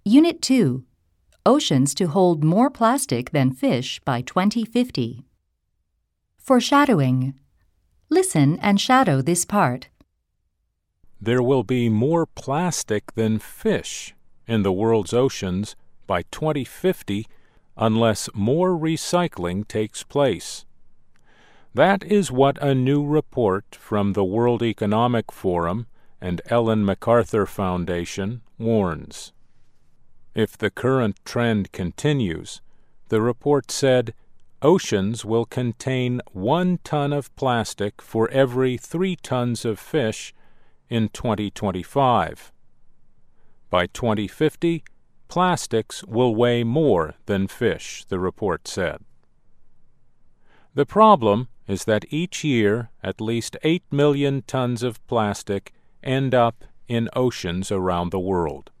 Unit 2. Oceans to hold more plastic than fish by 2050. Foreshadowing. Listen and shadow this part. There will be more plastic than fish in the world's oceans by 2050 unless more recycling takes place. That is what a new report from the World Economic Forum and Ellen MacArthur Foundation warns. If the current trend continues, the report said, oceans will contain 1 ton of plastic for every 3 tons of fish in 2025. By 2050, plastics will weigh more than fish, the report said. The problem is that each year at least 8 million tons of plastic end up in oceans around the world.